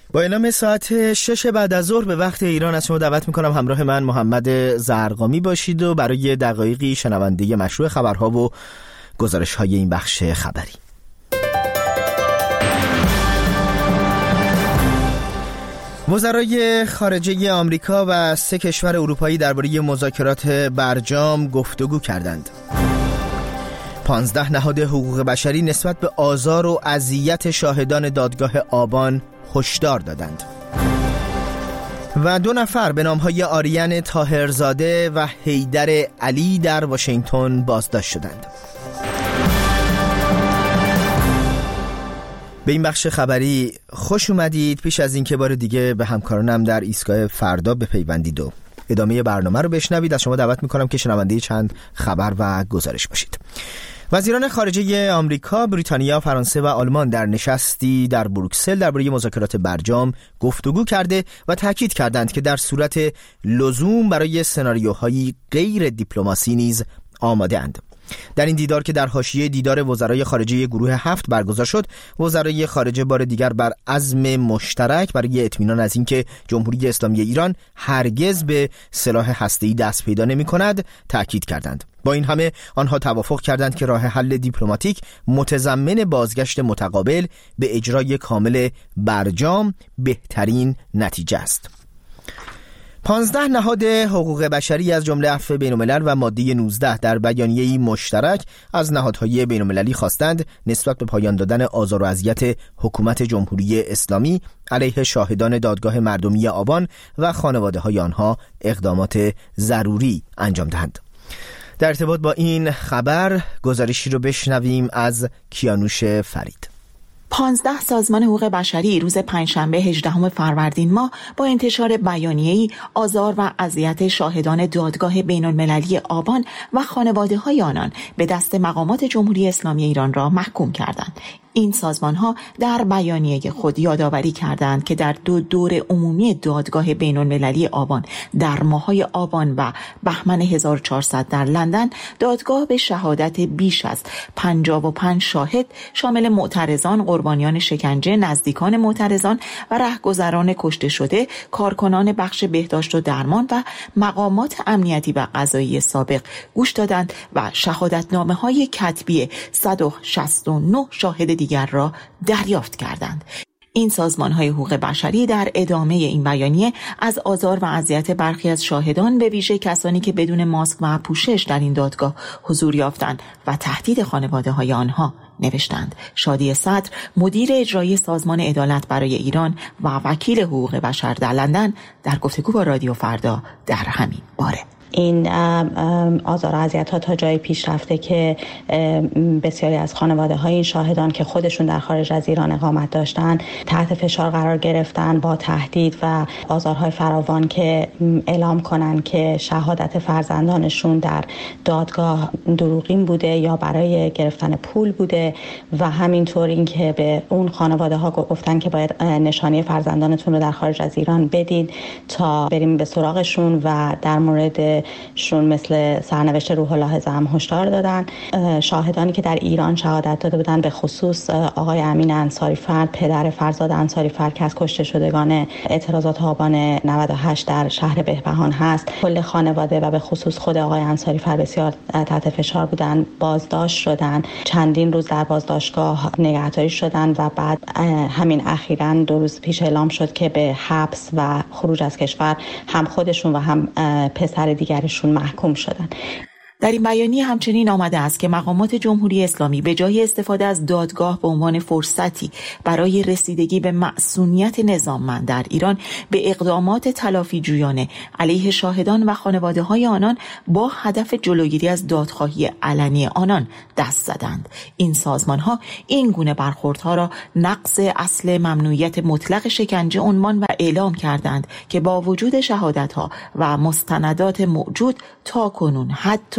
با اعلام ساعت 6 بعد از ظهر به وقت ایران از شما دعوت میکنم همراه من محمد زرقامی باشید و برای دقایقی شنونده مشروع خبرها و گزارش‌های این بخش خبری. وزرای خارجه آمریکا و 3 کشور اروپایی درباره مذاکرات برجام گفتگو کردند. 15 نهاد حقوق بشری نسبت به آزار و اذیت شاهدان دادگاه آبان هشدار دادند. و 2 نفر به نامهای آریان طاهرزاده و حیدر علی در واشنگتن بازداشت شدند. به این بخش خبری خوش اومدید. پیش از این که بار دیگه به همکارانم در ایستگاه فردا بپیوندید و ادامه برنامه رو بشنوید، از شما دعوت میکنم که شنونده چند خبر و گزارش باشید. وزیران خارجه آمریکا، بریتانیا، فرانسه و آلمان در نشستی در بروکسل درباره مذاکرات برجام گفتگو کرده و تاکید کردند که در صورت لزوم برای سناریوهای غیر دیپلماسی نیز آماده اند. در این دیدار که در حاشیه دیدار وزرای خارجه گروه 7 برگزار شد، وزرای خارجه بار دیگر بر عزم مشترک برای اطمینان از اینکه جمهوری اسلامی ایران هرگز به سلاح هسته‌ای دست پیدا نمی‌کند تاکید کردند. با این همه آنها توافق کردند که راه حل دیپلماتیک متضمن بازگشت متقابل به اجرای کامل برجام بهترین نتیجه است. 15 نهاد حقوق بشری از جمله عفو بین‌الملل و ماده 19 در بیانیه‌ای مشترک از نهادهای بین‌المللی خواستند نسبت به پایان دادن آزار و اذیت حکومت جمهوری اسلامی علیه شاهدان دادگاه مردمی آبان و خانواده‌های آنها اقدامات ضروری انجام دهند. در ارتباط با این خبر گزارشی رو بشنویم از کیانوش فرید. 15 سازمان حقوق بشری روز پنجشنبه 18 فروردین ماه با انتشار بیانیه‌ای آزار و اذیت شاهدان دادگاه بین‌المللی آبان و خانواده‌های آنان به دست مقامات جمهوری اسلامی ایران را محکوم کردند. این سازمان‌ها در بیانیه خود یادآوری کردند که در 2 دور عمومی دادگاه بین‌المللی آبان در ماه‌های آبان و بهمن 1400 در لندن، دادگاه به شهادت بیش از 55 شاهد شامل معترضان، قربانیان شکنجه، نزدیکان معترضان و رهگذران کشته شده، کارکنان بخش بهداشت و درمان و مقامات امنیتی و قضایی سابق گوش دادند و شهادتنامه‌های کتبی 169 شاهد دیگر را دریافت کردند. این سازمان‌های حقوق بشری در ادامه این بیانیه از آزار و اذیت برخی از شاهدان، به ویژه کسانی که بدون ماسک و پوشش در این دادگاه حضور یافتند و تهدید خانواده‌های آنها نوشتند. شادی صدر، مدیر اجرایی سازمان عدالت برای ایران و وکیل حقوق بشر در لندن، در گفتگو با رادیو فردا در همین باره این آزار و اذیت‌ها تا جایی پیش رفته که بسیاری از خانواده‌های این شاهدان که خودشون در خارج از ایران اقامت داشتن تحت فشار قرار گرفتن با تهدید و آزارهای فراوان که اعلام کنن که شهادت فرزندانشون در دادگاه دروغین بوده یا برای گرفتن پول بوده و همینطور این که به اون خانواده‌ها گفتن که باید نشانی فرزندانتون رو در خارج از ایران بدید تا بریم به سراغشون و در مورد شون مثل سرنوشت روح الله زم هشدار دادن. شاهدانی که در ایران شهادت داده بودن، به خصوص آقای امین انصاری فرد، پدر فرزاد انصاری فرد که از کشته شدگان اعتراضات آبان 98 در شهر بهبهان هست، کل خانواده و به خصوص خود آقای انصاری فرد بسیار تحت فشار بودن، بازداشت شدن، چندین روز در بازداشتگاه نگهداری شدن و بعد همین اخیراً 2 روز پیش اعلام شد که به حبس و خروج از کشور هم خودشون و هم پسر دیگرشون محکوم شدن. در این بیانیه همچنین آمده است که مقامات جمهوری اسلامی به جای استفاده از دادگاه به عنوان فرصتی برای رسیدگی به مأسونیت نظاممند در ایران به اقدامات تلافی جویانه علیه شاهدان و خانواده‌های آنان با هدف جلوگیری از دادخواهی علنی آنان دست زدند. این سازمان‌ها این گونه برخوردها را نقض اصل ممنوعیت مطلق شکنجه عنوان و اعلام کردند که با وجود شهادت‌ها و مستندات موجود تاکنون حتی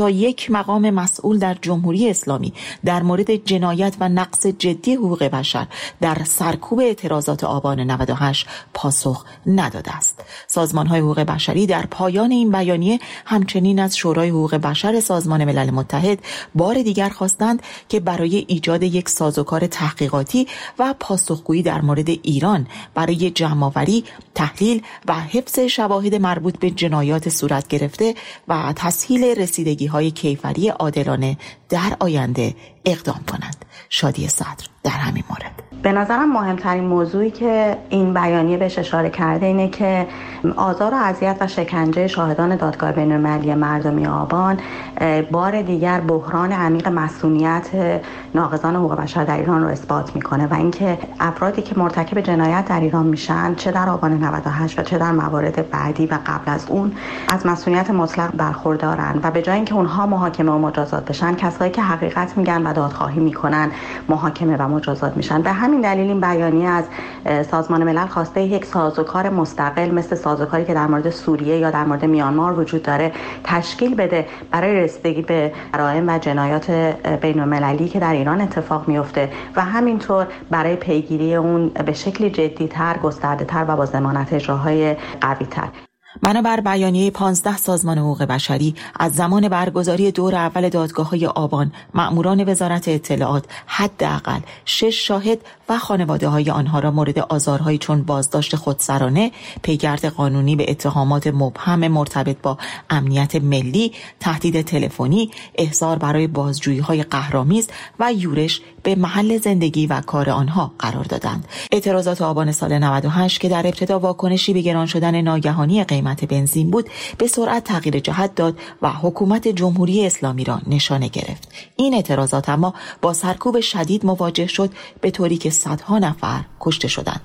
تا یک مقام مسئول در جمهوری اسلامی در مورد جنایت و نقض جدی حقوق بشر در سرکوب اعتراضات آبان 98 پاسخ نداده است. سازمان‌های حقوق بشری در پایان این بیانیه همچنین از شورای حقوق بشر سازمان ملل متحد بار دیگر خواستند که برای ایجاد یک سازوکار تحقیقاتی و پاسخگویی در مورد ایران برای جمع‌آوری، تحلیل و حفظ شواهد مربوط به جنایات صورت گرفته و تسهیل رسیدگی‌های کیفری عادلانه در آینده اقدام کنند. شادی صدر در همین مورد: به نظرم مهمترین موضوعی که این بیانیه بهش اشاره کرده اینه که آزار و اذیت و شکنجه شاهدان دادگاه بین‌المللی مردمی آبان بار دیگر بحران عمیق مسئولیت ناقضان حقوق بشر در ایران رو اثبات میکنه و اینکه افرادی که مرتکب جنایت در ایران میشن، چه در آبان 98 و چه در موارد بعدی و قبل از اون، از مسئولیت مطلق برخوردارن و به جای اینکه اونها محاکمه و مجازات بشن، کسایی که حقیقت میگن و دادخواهی میکنن محاکمه و مجازات میشن. به همین دلیل این بیانیه از سازمان ملل خواسته یک سازوکار مستقل مثل سازوکاری که در مورد سوریه یا در مورد میانمار وجود داره تشکیل بده برای رسیدگی به جرایم و جنایات بین‌المللی که در ایران اتفاق میفته و همینطور برای پیگیری اون به شکلی جدی‌تر، گسترده‌تر و با ضمانت اجراهای قوی‌تر. بنابر بیانیه 15 سازمان حقوق بشری، از زمان برگزاری دور اول دادگاه‌های آبان، مأموران وزارت اطلاعات حداقل 6 شاهد و خانواده‌های آنها را مورد آزارهایی چون بازداشت خودسرانه، پیگرد قانونی به اتهامات مبهم مرتبط با امنیت ملی، تهدید تلفنی، احضار برای بازجویی‌های قهرآمیز و یورش به محل زندگی و کار آنها قرار دادند. اعتراضات آبان سال 98 که در ابتدا واکنشی به گران شدن ناگهانی قیمت بنزین بود، به سرعت تغییر جهت داد و حکومت جمهوری اسلامی را نشانه گرفت. این اعتراضات اما با سرکوب شدید مواجه شد، به طوری که صدها نفر کشته شدند.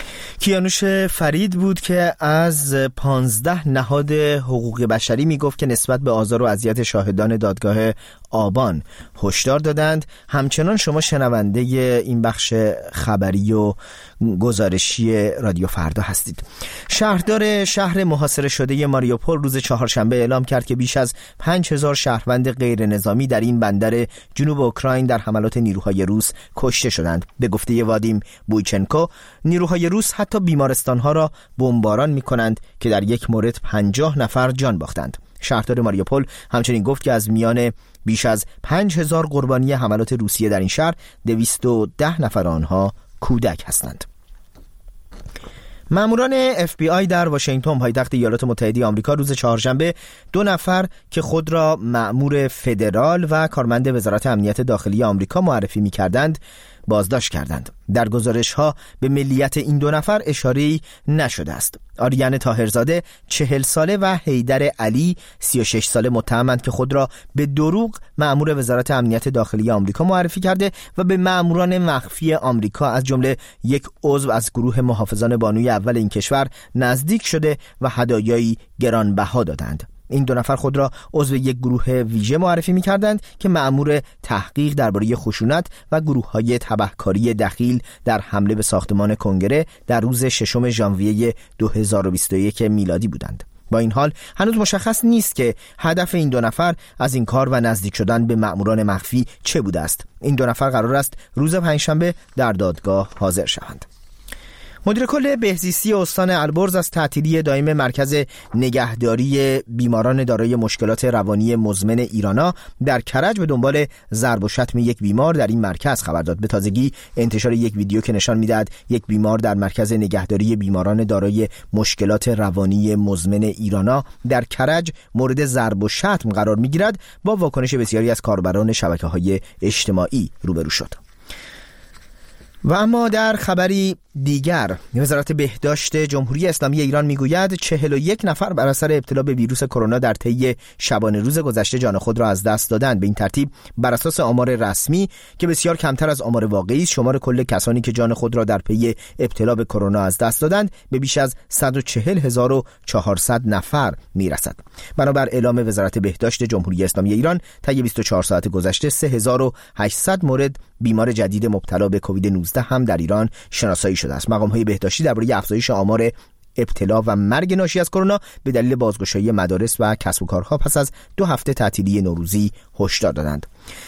کیانوش فرید بود که از 15 نهاد حقوق بشری میگفت که نسبت به آزار و اذیت شاهدان دادگاه آبان هشدار دادند. همچنان شما شنونده این بخش خبری و گزارشی رادیو فردا هستید. شهردار شهر محاصره شده ماریوپول روز چهارشنبه اعلام کرد که بیش از 5000 شهروند غیر نظامی در این بندر جنوب اوکراین در حملات نیروهای روس کشته شدند. به گفته وادیم بویچنکو، نیروهای روس حتی بیمارستانها را بمباران می‌کنند که در یک مورد 50 نفر جان باختند. شهردار ماریوپول همچنین گفت که از میان بیش از 5000 قربانی حملات روسیه در این شهر 210 نفر آنها کودک هستند. ماموران FBI در واشنگتن پایتخت ایالات متحده آمریکا روز چهارشنبه 2 نفر که خود را مأمور فدرال و کارمند وزارت امنیت داخلی آمریکا معرفی می‌کردند بازداشت کردند. در گزارش‌ها به ملیت این 2 نفر اشاره‌ای نشده است. آریان طاهرزاده 40 ساله و حیدر علی 36 ساله متهمند که خود را به دروغ مأمور وزارت امنیت داخلی آمریکا معرفی کرده و به مأموران مخفی آمریکا از جمله یک عضو از گروه محافظان بانوی اول این کشور نزدیک شده و هدایایی گرانبها دادند. این 2 نفر خود را عضو یک گروه ویژه معرفی می‌کردند که مأمور تحقیق درباره خشونت و گروه‌های تبهکاری دخیل در حمله به ساختمان کنگره در روز 6 ژانویه 2021 میلادی بودند. با این حال هنوز مشخص نیست که هدف این 2 نفر از این کار و نزدیک شدن به مأموران مخفی چه بوده است. این 2 نفر قرار است روز پنجشنبه در دادگاه حاضر شوند. مدیر کل بهزیستی استان البرز از تعطیلی دائم مرکز نگهداری بیماران دارای مشکلات روانی مزمن ایرانا در کرج به دنبال ضرب و شتم یک بیمار در این مرکز خبر داد. به تازگی انتشار یک ویدیو که نشان می‌دهد یک بیمار در مرکز نگهداری بیماران دارای مشکلات روانی مزمن ایرانا در کرج مورد ضرب و شتم قرار می‌گیرد با واکنش بسیاری از کاربران شبکه‌های اجتماعی روبرو شد. و اما در خبری دیگر، وزارت بهداشت جمهوری اسلامی ایران میگوید 41 نفر بر اثر ابتلا به ویروس کرونا در طی شبانه روز گذشته جان خود را از دست دادند. به این ترتیب بر اساس آمار رسمی که بسیار کمتر از آمار واقعی است، شمار کل کسانی که جان خود را در پی ابتلا به کرونا از دست دادند به بیش از 140400 نفر میرسد. بنابر اعلام وزارت بهداشت جمهوری اسلامی ایران، طی 24 ساعت گذشته 3800 مورد بیمار جدید مبتلا به کووید 19 هم در ایران شناسایی شده است. مقام‌های بهداشتی درباره افزایش آمار ابتلا و مرگ ناشی از کرونا به دلیل بازگشایی مدارس و کسب و کارها پس از 2 هفته تعطیلی نوروزی هشدار دادند.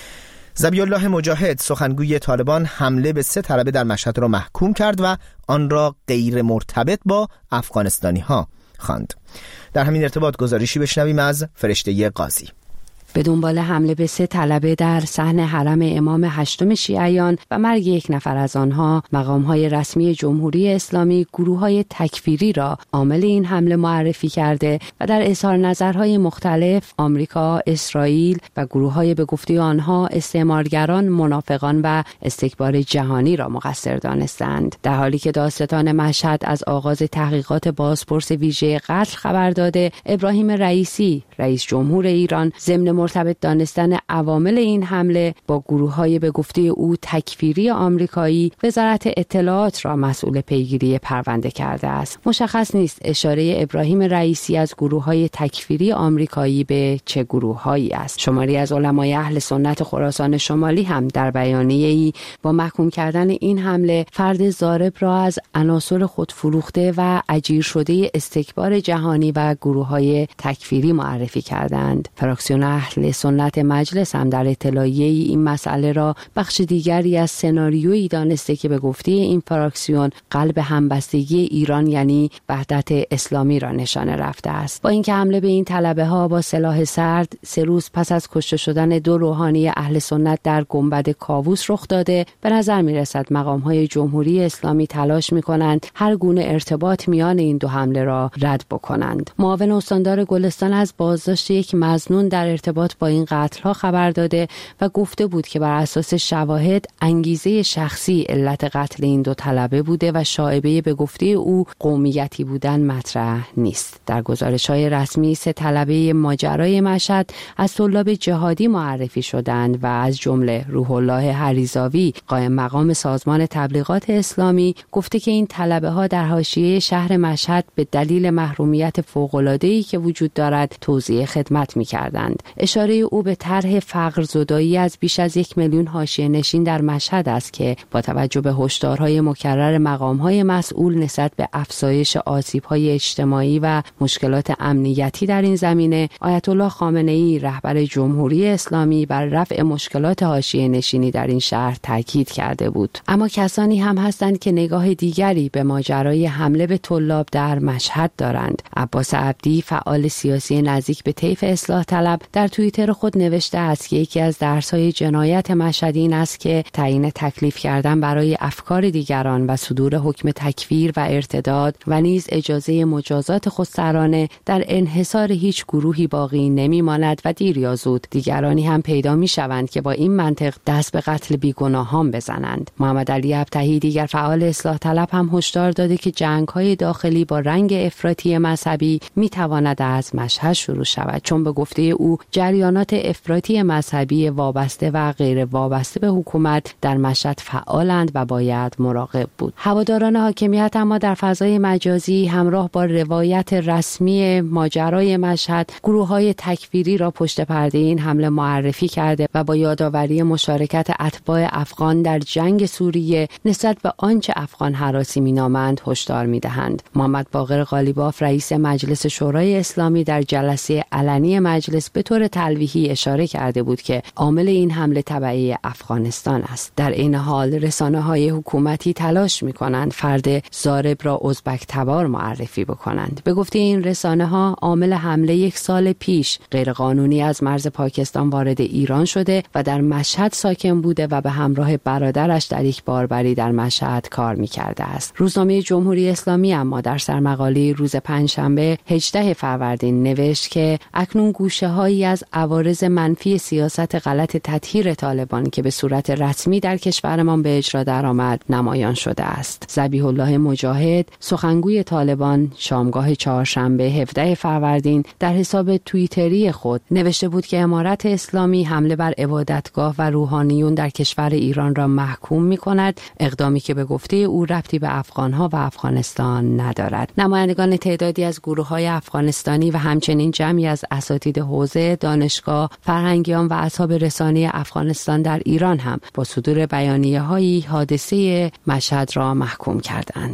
ذبیح الله مجاهد سخنگوی طالبان حمله به 3 طلبه در مشهد را محکوم کرد و آن را غیر مرتبط با افغانستانی ها خواند. در همین ارتباط گزارشی بشنویم از فرشته قاضی. به دنبال حمله به 3 طلبه در صحن حرم امام 8 شیعیان و مرگ 1 نفر از آنها، مقام‌های رسمی جمهوری اسلامی گروه‌های تکفیری را عامل این حمله معرفی کرده و در اظهار نظرهای مختلف آمریکا، اسرائیل و گروه‌های به گفته آنها استعمارگران، منافقان و استکبار جهانی را مقصر دانستند. در حالی که دادستان مشهد از آغاز تحقیقات بازپرس ویژه قتل خبر داده، ابراهیم رئیسی، رئیس جمهور ایران، ضمن مرتبط دانستن عوامل این حمله با گروه‌های به گفته او تکفیری آمریکایی، وزارت اطلاعات را مسئول پیگیری پرونده کرده است. مشخص نیست اشاره ابراهیم رئیسی از گروه‌های تکفیری آمریکایی به چه گروه‌هایی است. شماری از علمای اهل سنت خراسان شمالی هم در بیانیه‌ای با محکوم کردن این حمله فرد ضارب را از عناصر خودفروخته و اجیر شده استکبار جهانی و گروه‌های تکفیری معرفی کردند. فراکسیون اهل سنت مجلس هم در اطلاعیه این مسئله را بخش دیگری از سناریویی دانسته که به گفته این فراکسیون قلب همبستگی ایران یعنی وحدت اسلامی را نشانه رفته است. با اینکه حمله به این طلبه ها با سلاح سرد 3 روز پس از کشته شدن 2 روحانی اهل سنت در گنبد کاووس رخ داده، به نظر می رسد مقام های جمهوری اسلامی تلاش می کنند هر گونه ارتباط میان این 2 حمله را رد بکنند. معاون استاندار گلستان از بازداشت یک مظنون در ارتباط با این قتل‌ها خبر داده و گفته بود که بر اساس شواهد انگیزه شخصی علت قتل این 2 طلبه بوده و شایبه به گفته او قومیتی بودن مطرح نیست. در گزارش‌های رسمی 3 طلبه ماجرای مشهد از طلاب جهادی معرفی شدند و از جمله روح الله حریزاوی، قائم مقام سازمان تبلیغات اسلامی، گفته که این طلبه‌ها در حاشیه شهر مشهد به دلیل محرومیت فوق‌العاده‌ای که وجود دارد توزیع خدمت می‌کردند. اشاره او به طرح فقرزدایی از بیش از 1 میلیون حاشیه نشین در مشهد است که با توجه به هشدارهای مکرر مقام‌های مسئول نسبت به افزایش آسیب‌های اجتماعی و مشکلات امنیتی در این زمینه، آیت الله خامنه‌ای رهبر جمهوری اسلامی بر رفع مشکلات حاشیه نشینی در این شهر تاکید کرده بود. اما کسانی هم هستند که نگاه دیگری به ماجرای حمله به طلاب در مشهد دارند. عباس عبدی، فعال سیاسی نزدیک به طیف اصلاح طلب، در توییتر خود نوشته است که یکی از درس‌های جنایت مشهد این است که تعیین تکلیف کردن برای افکار دیگران و صدور حکم تکفیر و ارتداد و نیز اجازه مجازات خودسرانه در انحصار هیچ گروهی باقی نمی‌ماند و دیر یا زود دیگرانی هم پیدا می‌شوند که با این منطق دست به قتل بیگناهان بزنند. محمد علی ابطحی، دیگر فعال اصلاح طلب، هم هشدار داده که جنگ‌های داخلی با رنگ افراطی مذهبی می‌تواند از مشهد شروع شود، چون به گفته او جریانات افراطی مذهبی وابسته و غیر وابسته به حکومت در مشهد فعالند و باید مراقب بود. هواداران حاکمیت اما در فضای مجازی همراه با روایت رسمی ماجرای مشهد گروه‌های تکفیری را پشت پرده این حمله معرفی کرده و با یادآوری مشارکت اتباع افغان در جنگ سوریه نسبت به آنچه افغان هراسی مینامند هشدار می‌دهند. محمد باقر قالیباف، رئیس مجلس شورای اسلامی، در جلسه علنی مجلس به طور تلویحی اشاره کرده بود که عامل این حمله تبعی افغانستان است. در این حال رسانه‌های حکومتی تلاش می‌کنند فرد ضارب را ازبک تبار معرفی بکنند. به گفته این رسانه‌ها عامل حمله 1 سال پیش غیرقانونی از مرز پاکستان وارد ایران شده و در مشهد ساکن بوده و به همراه برادرش در یک باربری در مشهد کار می‌کرده است. روزنامه جمهوری اسلامی اما در سرمقاله روز پنجشنبه 18 فروردین نوشت که اکنون گوشه‌هایی از عوارض منفی سیاست غلط تطهیر طالبان که به صورت رسمی در کشورمان به اجرا درآمد نمایان شده است. ذبیح الله مجاهد، سخنگوی طالبان، شامگاه چهارشنبه 17 فروردین در حساب توییتری خود نوشته بود که امارت اسلامی حمله بر عبادتگاه و روحانیون در کشور ایران را محکوم می‌کند، اقدامی که به گفته او ربطی به افغان‌ها و افغانستان ندارد. نمایندگان تعدادی از گروه‌های افغانستانی و همچنین جمعی از اساتید حوزه، دانشگاه، فرهنگیان و اصحاب رسانه افغانستان در ایران هم با صدور بیانیه‌هایی حادثه مشهد را محکوم کردند.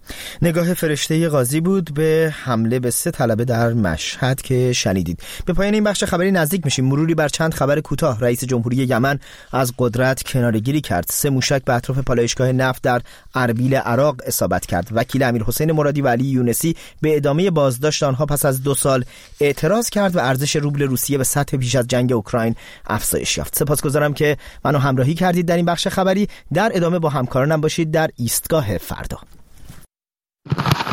نگاه فرشته قاضی بود به حمله به 3 طلبه در مشهد که شنیدید. به پایان این بخش خبری نزدیک میشیم. مروری بر چند خبر کوتاه. رئیس جمهوری یمن از قدرت کناره‌گیری کرد. 3 موشک به اطراف پالایشگاه نفت در اربیل عراق اصابت کرد. وکیل امیرحسین مرادی و علی یونسی به ادامه بازداشت آنها پس از 2 سال اعتراض کرد و ارزش روبل روسیه به سطح پیش از جنگ اوکراین افزایش یافت. سپاسگزارم که منو همراهی کردید در این بخش خبری. در ادامه با همکارانم باشید در ایستگاه فردا.